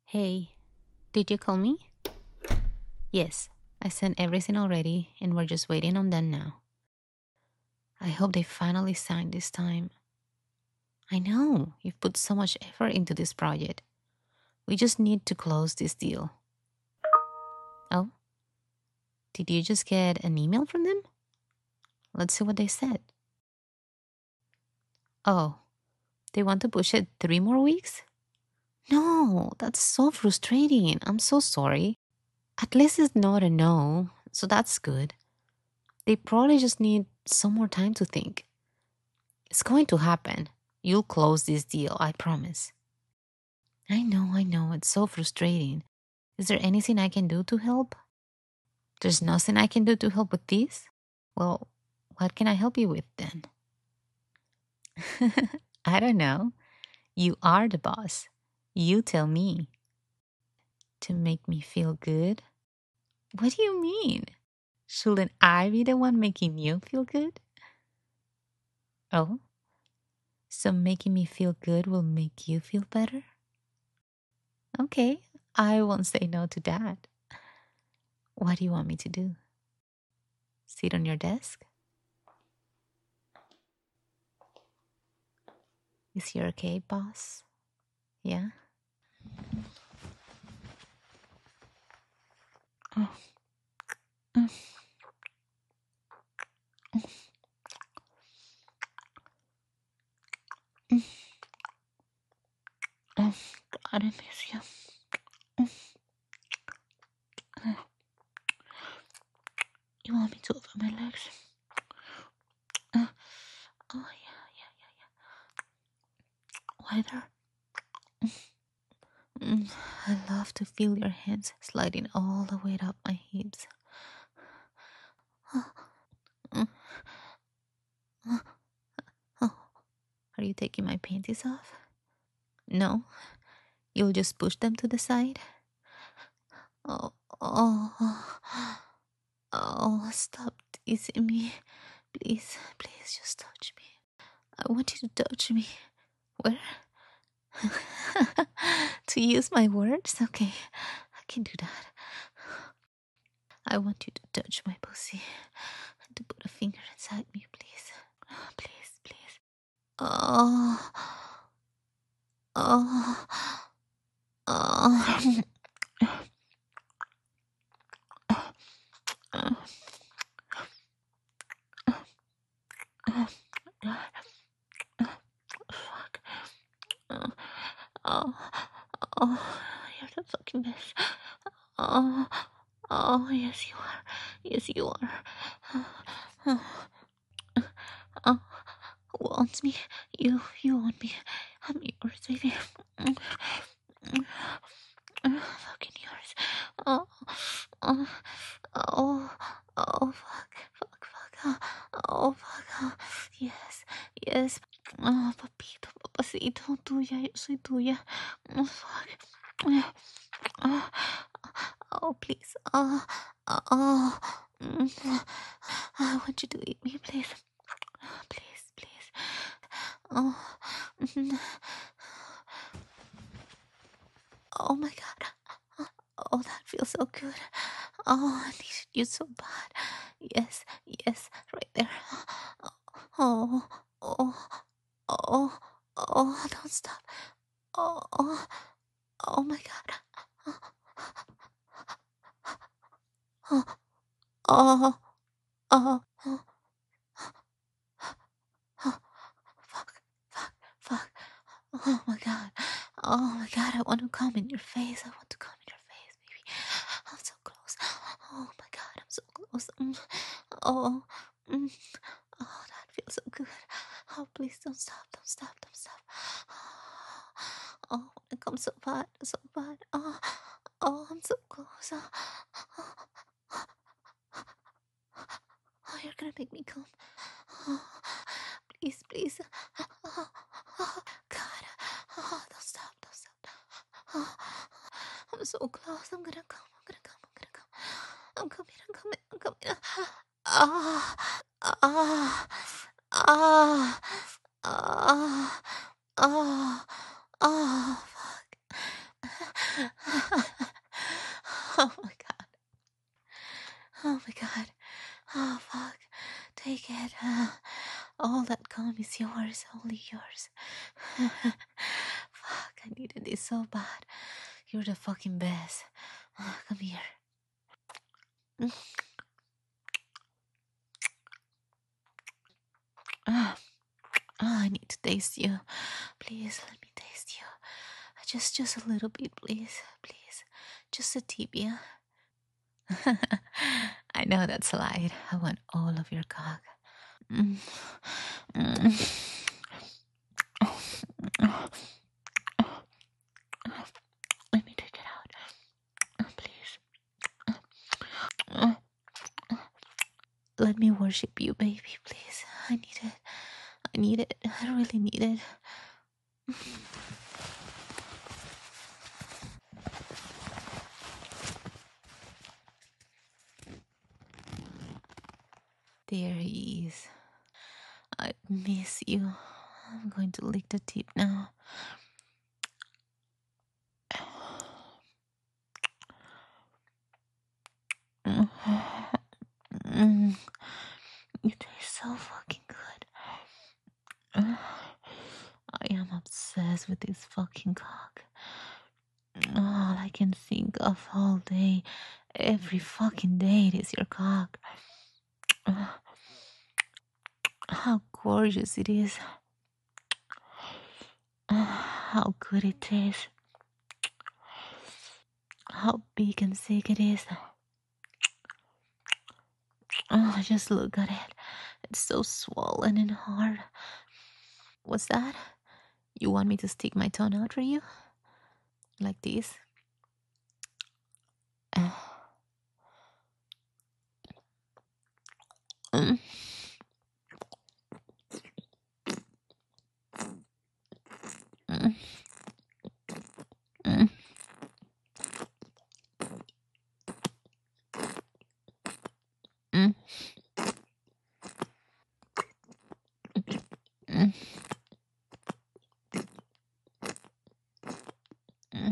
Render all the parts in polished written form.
Hey, did you call me? Yes, I sent everything already and we're just waiting on them now. I hope they finally signed this time. I know, you've put so much effort into this project. We just need to close this deal. Oh, did you just get an email from them? Let's see what they said. Oh, they want to push it 3 more weeks? No, that's so frustrating. I'm so sorry. At least it's not a no, so that's good. They probably just need some more time to think. It's going to happen. You'll close this deal, I promise. I know. It's so frustrating. Is there anything I can do to help? There's nothing I can do to help with this? Well, what can I help you with then? I don't know. You are the boss. You tell me. To make me feel good? What do you mean? Shouldn't I be the one making you feel good? Oh, so making me feel good will make you feel better? Okay, I won't say no to that. What do you want me to do? Sit on your desk? Is he okay, boss? Yeah? Oh, mm, mm, oh, God, I miss you. Mm, You want me to open my legs? Uh, oh, yeah. Wider. Mm, I love to feel your hands sliding all the way up my hips. Mm, uh, Oh, are you taking my panties off? No, you'll just push them to the side? Oh, oh, oh, stop teasing me. Please, just touch me. I want you to touch me. Where? To use my words? Okay, I can do that. I want you to touch my pussy and to put a finger inside me, please. Please. Oh, oh, oh. Fuck. Oh, oh, oh, you're the fucking best. Oh, oh, yes, you are. Yes, you are. Oh, oh, who wants me? You want me. I'm yours, baby. Fucking yours. Oh, oh, oh, oh, fuck. Oh, fuck. Yes. Oh, papacito, tuya, yo soy tuya. Oh, fuck. Oh, oh, please. Oh. Mm. I want you to eat me, please. Please. Oh. Mm. Oh my god. Oh, that feels so good. Oh, I needed you so bad. Yes, right there. Oh, oh, oh, don't stop. Oh, oh my god. Oh, oh, oh, oh, fuck. Oh my god. I want to come in your face. Baby. I'm so close. Oh my god, I'm so close. Oh, mm. Oh, that feels so good. Oh, please don't stop. Oh, I want to come so bad. Oh, I'm so close. Oh, you're gonna make me come. Oh, please. God. Oh, don't stop. Oh, I'm so close. I'm gonna come. I'm coming. Ah, ah, ah, ah, ah, ah, fuck. take it. All that calm is yours, only yours. Fuck, I needed this so bad. You're the fucking best. Come here. Mm. Ah, I need to taste you. Please let me taste you. Just a little bit, please. Please. Just a tip, yeah? I know that's a lie. I want all of your cock. Mm. Mm. Let me take it out. Please. Let me worship you, baby, please. I need it. I need it. I really need it. There he is. I miss you. I'm going to lick the tip now. Mm. You taste so fucking good. I am obsessed with this fucking cock. All I can think of all day, every fucking day, it is your cock. How gorgeous it is. How good it tastes. How big and thick it is. Just look at it. It's so swollen and hard. What's that? You want me to stick my tongue out for you? Like this? Uh, mm, mm, mm, mm, mm, mm,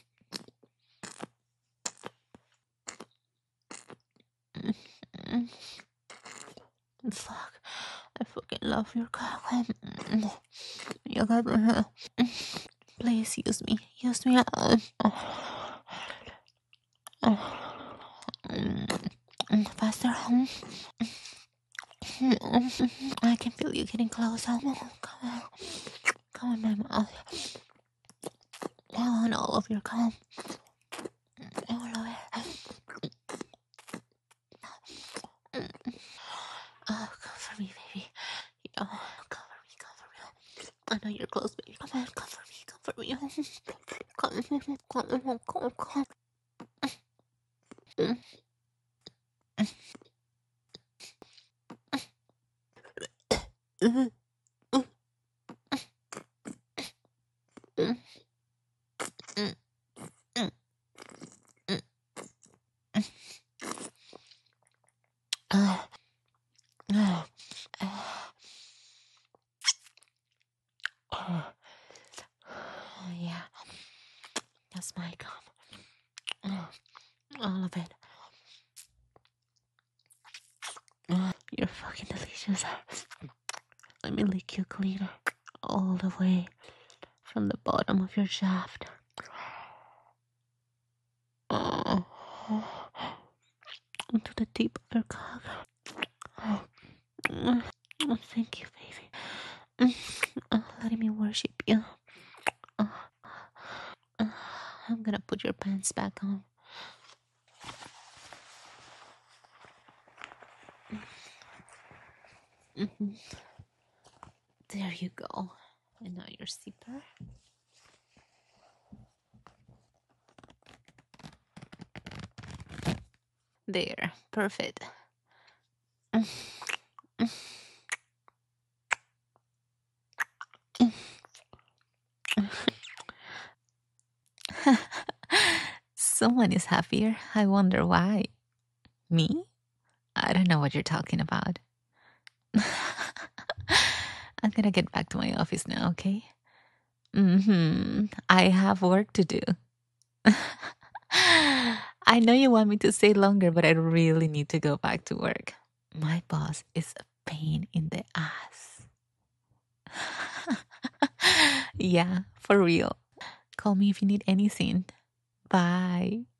mm. Fuck. I fucking love your cock. You got me. Please use me. Use me. Faster. I can feel you getting closer. Come on. Come on, my mouth. I want all of your cum. All of it. Cover me, baby. Yeah, cover me, cover me. I know you're close, baby. Come on, cover me, cover me. Come. Uh, uh, uh, yeah, that's my cum. All of it. You're fucking delicious. Let me lick you clean all the way from the bottom of your shaft. To the tip of your cock. Thank you, baby. Letting me worship you. I'm gonna put your pants back on. There you go. And now your zipper. There, perfect. Someone is happier. I wonder why. Me? I don't know what you're talking about. I'm gonna get back to my office now, okay? I have work to do. I know you want me to stay longer, but I really need to go back to work. My boss is pain in the ass. Yeah, for real. Call me if you need anything. Bye.